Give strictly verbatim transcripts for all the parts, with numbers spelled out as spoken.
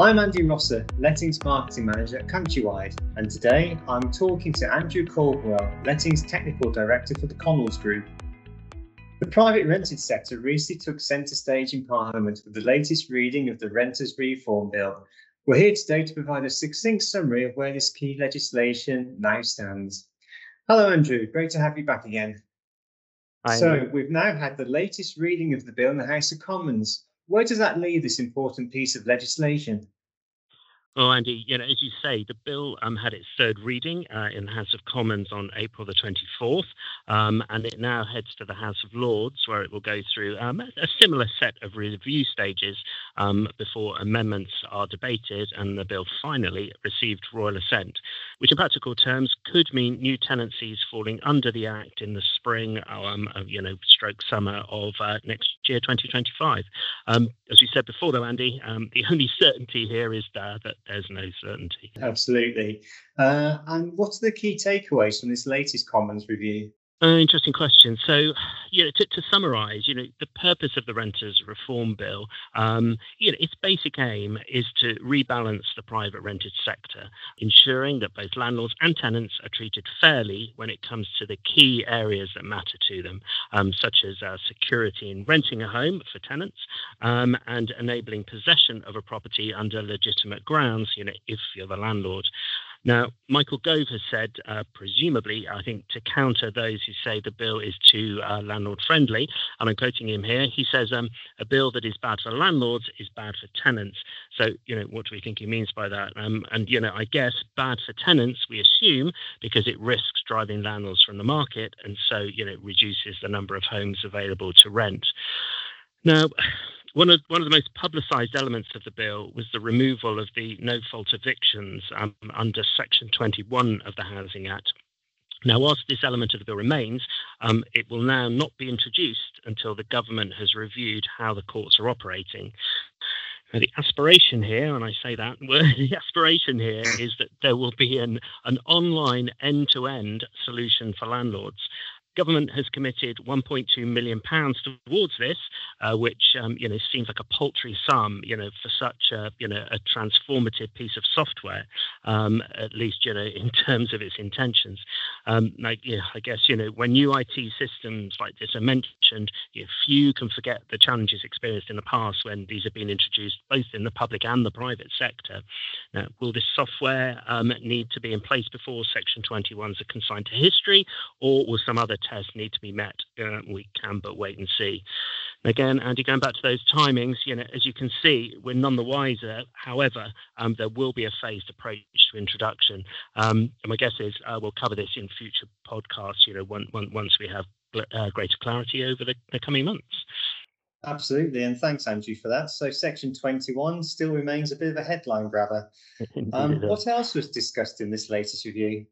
I'm Andy Rosser, Lettings Marketing Manager at Countrywide, and today I'm talking to Andrew Caldwell, Lettings Technical Director for the Connells Group. The private rented sector recently took centre stage in Parliament with the latest reading of the Renters Reform Bill. We're here today to provide a succinct summary of where this key legislation now stands. Hello Andrew, great to have you back again. Hi, so Andy. We've now had the latest reading of the bill in the House of Commons. Where does that leave this important piece of legislation? Well, Andy, you know, as you say, the bill um, had its third reading uh, in the House of Commons on April the twenty-fourth, um, and it now heads to the House of Lords, where it will go through um, a, a similar set of review stages um, before amendments are debated and the bill finally received royal assent, which in practical terms could mean new tenancies falling under the Act in the spring, um, of, you know, stroke summer of uh, next year, twenty twenty-five. Um, as we said before, though, Andy, um, the only certainty here is uh, that there's no certainty. Absolutely. Uh, and what's the key takeaways from this latest Commons review? Uh, interesting question. So, you know, to, to summarise, you know, the purpose of the Renters Reform Bill, um, you know, its basic aim is to rebalance the private rented sector, ensuring that both landlords and tenants are treated fairly when it comes to the key areas that matter to them, um, such as uh, security in renting a home for tenants, um, and enabling possession of a property under legitimate grounds, you know, if you're the landlord. Now, Michael Gove has said, uh, presumably, I think, to counter those who say the bill is too uh, landlord-friendly, and I'm quoting him here, he says, um, a bill that is bad for landlords is bad for tenants. So, you know, what do we think he means by that? Um, and, you know, I guess bad for tenants, we assume, because it risks driving landlords from the market, and so, you know, reduces the number of homes available to rent. Now, One of one of the most publicised elements of the bill was the removal of the no-fault evictions um, under Section twenty-one of the Housing Act. Now, whilst this element of the bill remains, um, it will now not be introduced until the government has reviewed how the courts are operating. Now, the aspiration here, and I say that, the aspiration here is that there will be an, an online end-to-end solution for landlords. Government has committed one point two million pounds towards this, uh, which um, you know seems like a paltry sum, you know, for such a you know a transformative piece of software, um, at least you know in terms of its intentions. Um, like, yeah, I guess you know when new I T systems like this are mentioned, you know, few can forget the challenges experienced in the past when these have been introduced both in the public and the private sector. Now, will this software um, need to be in place before Section twenty-ones are consigned to history, or will some other tests need to be met? Uh, we can but wait and see. Again, Andy, going back to those timings, you know, as you can see, we're none the wiser. However, um, there will be a phased approach to introduction. Um, and my guess is uh, we'll cover this in future podcasts, you know, one, one, once we have uh, greater clarity over the, the coming months. Absolutely, and thanks, Andrew, for that. So Section twenty-one still remains a bit of a headline grabber. Um, what else was discussed in this latest review?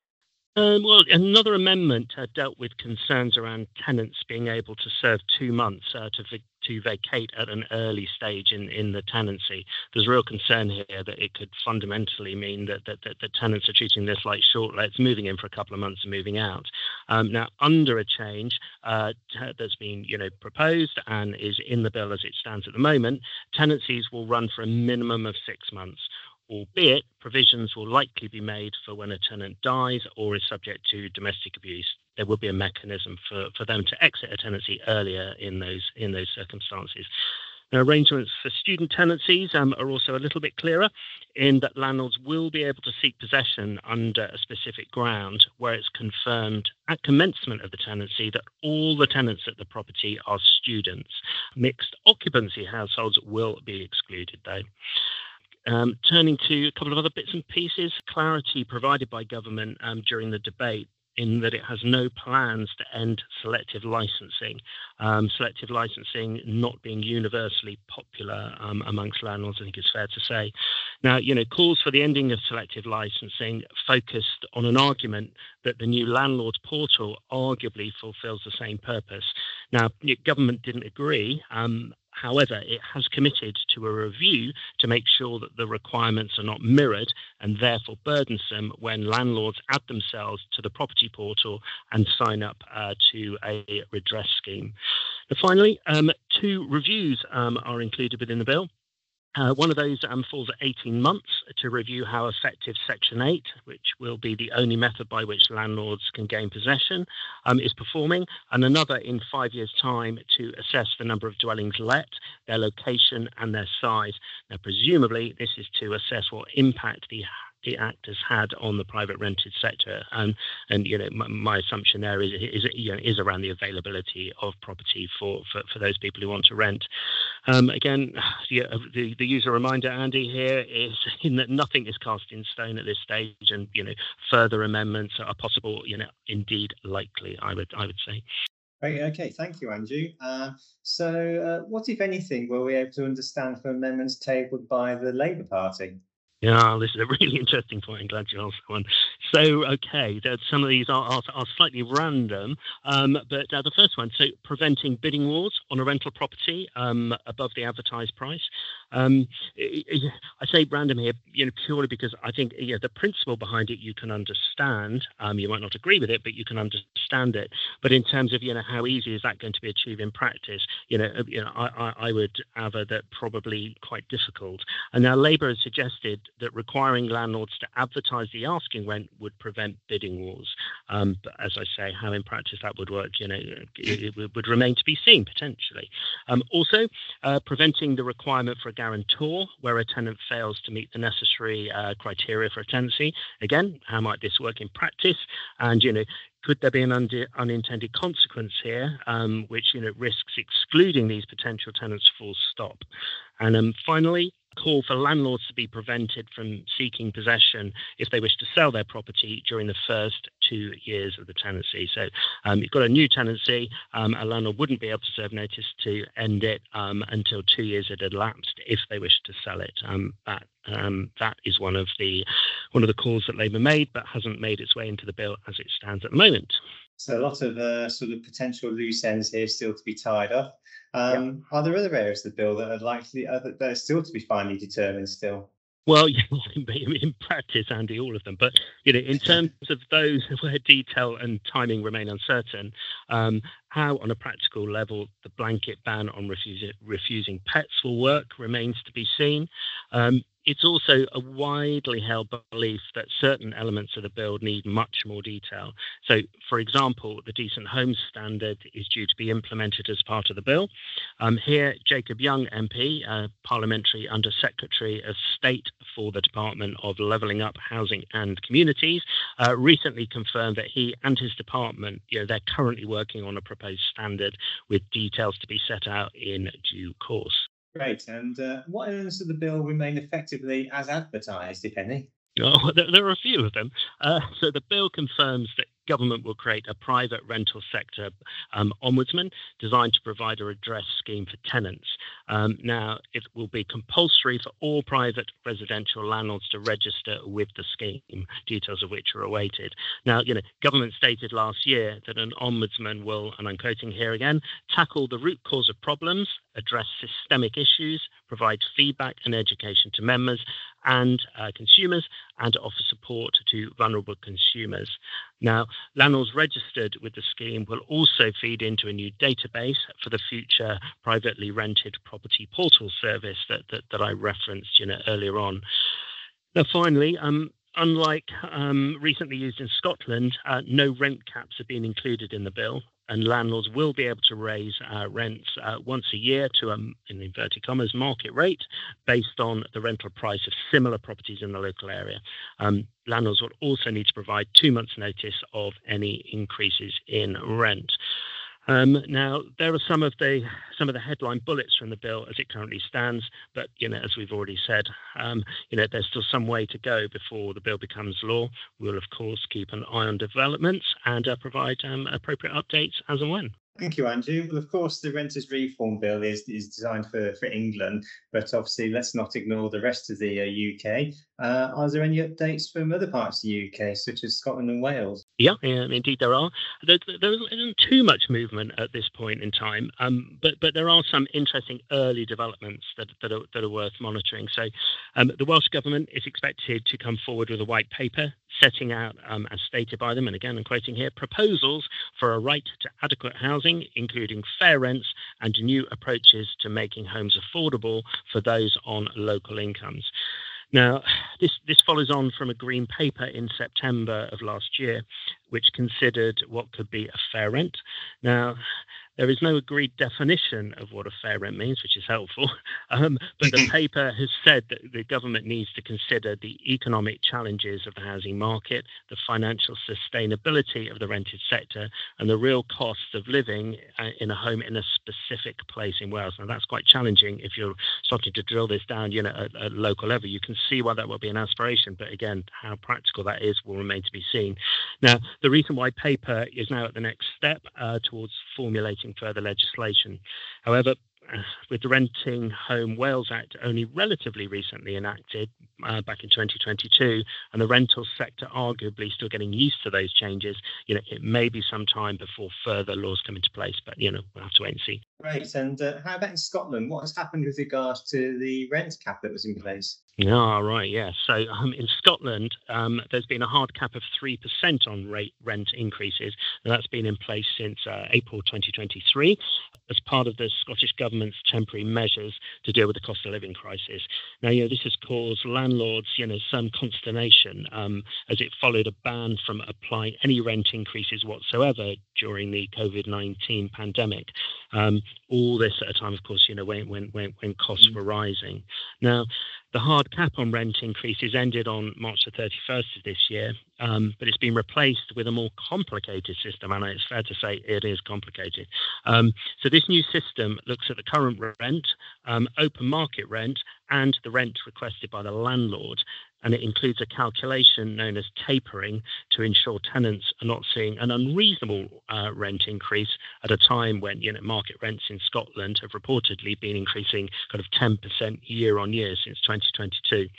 Um, well, another amendment uh, dealt with concerns around tenants being able to serve two months uh, to v- to vacate at an early stage in, in the tenancy. There's real concern here that it could fundamentally mean that that, that, that tenants are treating this like short lets, moving in for a couple of months and moving out. Um, now, under a change uh, t- that's been you know proposed and is in the bill as it stands at the moment, tenancies will run for a minimum of six months. Albeit provisions will likely be made for when a tenant dies or is subject to domestic abuse. There will be a mechanism for, for them to exit a tenancy earlier in those in those circumstances. Now, arrangements for student tenancies um, are also a little bit clearer in that landlords will be able to seek possession under a specific ground where it's confirmed at commencement of the tenancy that all the tenants at the property are students. Mixed occupancy households will be excluded, though. Um, turning to a couple of other bits and pieces, clarity provided by government um, during the debate in that it has no plans to end selective licensing. Um, selective licensing not being universally popular um, amongst landlords, I think is fair to say. Now, you know, calls for the ending of selective licensing focused on an argument that the new landlord portal arguably fulfills the same purpose. Now, government didn't agree. Um, However, it has committed to a review to make sure that the requirements are not mirrored and therefore burdensome when landlords add themselves to the property portal and sign up uh, to a redress scheme. And finally, um, two reviews um, are included within the bill. Uh, one of those um, falls at eighteen months to review how effective Section eight, which will be the only method by which landlords can gain possession, um, is performing, and another in five years' time to assess the number of dwellings let, their location and their size. Now, presumably, this is to assess what impact the the Act has had on the private rented sector, um, and you know my, my assumption there is is you know is around the availability of property for for, for those people who want to rent. Um, again, yeah, the the user reminder, Andy, here is in that nothing is cast in stone at this stage, and you know further amendments are possible. You know, indeed likely. I would I would say. Great. Okay. Thank you, Andrew. Uh, so, uh, what, if anything, were we able to understand from amendments tabled by the Labour Party? Yeah, this is a really interesting point. I'm glad you asked that one. So, okay, some of these are, are, are slightly random, um, but uh, the first one, so preventing bidding wars on a rental property um, above the advertised price. Um, I say random here, you know, purely because I think you know, the principle behind it you can understand. Um, you might not agree with it, but you can understand it. But in terms of you know how easy is that going to be achieved in practice, you know, you know, I, I, I would aver that probably quite difficult. And now Labour has suggested that requiring landlords to advertise the asking rent would prevent bidding wars. Um, but as I say, how in practice that would work, you know, it, it would remain to be seen potentially. Um, also, uh, preventing the requirement for a guarantor where a tenant fails to meet the necessary uh, criteria for a tenancy. Again, how might this work in practice? And, you know, could there be an un- unintended consequence here, um, which you know risks excluding these potential tenants full stop? And um, finally, call for landlords to be prevented from seeking possession if they wish to sell their property during the first two years of the tenancy. So um, you've got a new tenancy, um, a landlord wouldn't be able to serve notice to end it um, until two years had elapsed if they wish to sell it. Um, that um, that is one of the one of the calls that Labour made, but hasn't made its way into the bill as it stands at the moment. So a lot of uh, sort of potential loose ends here still to be tied up. Um, yeah. Are there other areas of the bill that are likely uh, that are still to be finally determined still? Well, yeah, in practice, Andy, all of them. But you know, in terms of those where detail and timing remain uncertain, um, how, on a practical level, the blanket ban on refusing, refusing pets will work remains to be seen. Um, it's also a widely held belief that certain elements of the bill need much more detail. So, for example, the Decent Homes Standard is due to be implemented as part of the bill. Um, here, Jacob Young M P, uh, Parliamentary Under Secretary of State for the Department of Levelling Up Housing and Communities, uh, recently confirmed that he and his department, you know, they're currently working on a proposed standard with details to be set out in due course. Great. And uh, what elements of the bill remain effectively as advertised, if any? Oh, there, there are a few of them. Uh, so the bill confirms that government will create a private rental sector um, ombudsman designed to provide a redress scheme for tenants. Um, now, it will be compulsory for all private residential landlords to register with the scheme, details of which are awaited. Now, you know, government stated last year that an ombudsman will, and I'm quoting here again, tackle the root cause of problems, address systemic issues, provide feedback and education to members and uh, consumers, and offer support to vulnerable consumers. Now, landlords registered with the scheme will also feed into a new database for the future privately rented property portal service that that, that I referenced, you know, earlier on. Now, finally, um, unlike um, recently used in Scotland, uh, no rent caps have been included in the bill, and landlords will be able to raise uh, rents uh, once a year to, um, in inverted commas, market rate based on the rental price of similar properties in the local area. Um, landlords will also need to provide two months' notice of any increases in rent. Um, now, there are some of the some of the headline bullets from the bill as it currently stands, but you know, as we've already said, um, you know, there's still some way to go before the bill becomes law. We'll of course keep an eye on developments and uh, provide um, appropriate updates as and when. Thank you, Andrew. Well, of course, the Renters Reform Bill is, is designed for, for England, but obviously let's not ignore the rest of the uh, U K. Uh, are there any updates from other parts of the U K, such as Scotland and Wales? Yeah, yeah indeed there are. There, there isn't too much movement at this point in time, um, but but there are some interesting early developments that, that, are, that are worth monitoring. So um, the Welsh Government is expected to come forward with a white paper setting out, um, as stated by them, and again I'm quoting here, proposals for a right to adequate housing, including fair rents and new approaches to making homes affordable for those on local incomes. Now, this, this follows on from a Green Paper in September of last year, which considered what could be a fair rent. Now, there is no agreed definition of what a fair rent means, which is helpful, um, but the paper has said that the government needs to consider the economic challenges of the housing market, the financial sustainability of the rented sector, and the real cost of living in a home in a specific place in Wales. Now, that's quite challenging if you're starting to drill this down, you know, at a local level. You can see why that will be an aspiration, but again, how practical that is will remain to be seen. Now, the reason why paper is now at the next step uh, towards formulating further legislation. However, uh, with the Renting Home Wales Act only relatively recently enacted uh, back in twenty twenty-two, and the rental sector arguably still getting used to those changes, you know, it may be some time before further laws come into place, but, you know, we'll have to wait and see. Great. And uh, how about in Scotland? What has happened with regards to the rent cap that was in place? Ah, right, yeah. So um, in Scotland, um, there's been a hard cap of three percent on rate rent increases, and that's been in place since uh, April twenty twenty-three as part of the Scottish Government's temporary measures to deal with the cost of living crisis. Now, you know, this has caused landlords, you know, some consternation um, as it followed a ban from applying any rent increases whatsoever during the COVID nineteen pandemic. Um, all this at a time, of course, you know, when when when, when costs were rising. Now, the hard cap on rent increases ended on March the thirty-first of this year, um, but it's been replaced with a more complicated system, and it's fair to say it is complicated. Um, so this new system looks at the current rent, um, open market rent, and the rent requested by the landlord, and it includes a calculation known as tapering to ensure tenants are not seeing an unreasonable uh, rent increase at a time when, you know, market rents in Scotland have reportedly been increasing kind of ten percent year on year since twenty twenty-two.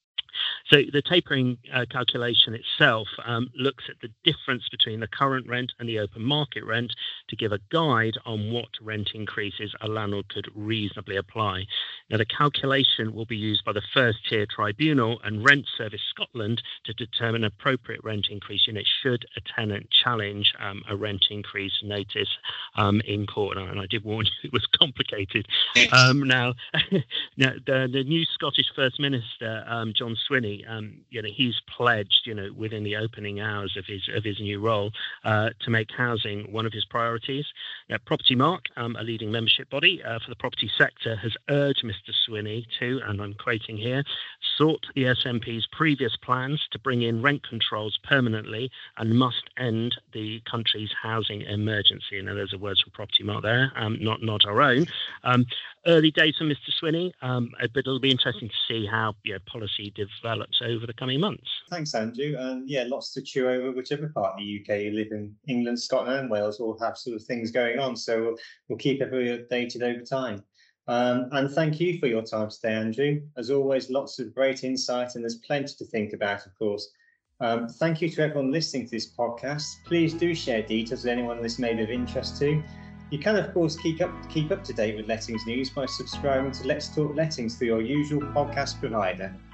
So the tapering uh, calculation itself um, looks at the difference between the current rent and the open market rent to give a guide on what rent increases a landlord could reasonably apply. Now, the calculation will be used by the First Tier Tribunal and Rent Service Scotland to determine appropriate rent increase unit should a tenant challenge um, a rent increase notice um, in court. And I did warn you it was complicated. Um, now, now the, the new Scottish First Minister, um, John Swinney, um, you know, he's pledged, you know, within the opening hours of his of his new role, uh, to make housing one of his priorities. Now, Property Mark, um, a leading membership body uh, for the property sector, has urged Mister Swinney to, and I'm quoting here, sought the S N P's previous plans to bring in rent controls permanently and must end the country's housing emergency. Now, there's a words from Property Mark there, um, not not our own. Um, early days for Mister Swinney, um, but it'll be interesting to see how, you know, policy develops over the coming months. Thanks, Andrew. And yeah, lots to chew over, whichever part of the U K you live in. England, Scotland and Wales all have sort of things going on, so we'll, we'll keep everybody updated over time. Um, and thank you for your time today, Andrew. As always, lots of great insight, and there's plenty to think about, of course. Um, thank you to everyone listening to this podcast. Please do share details with anyone this may be of interest to. You can, of course, keep up keep up to date with lettings news by subscribing to Let's Talk Lettings through your usual podcast provider.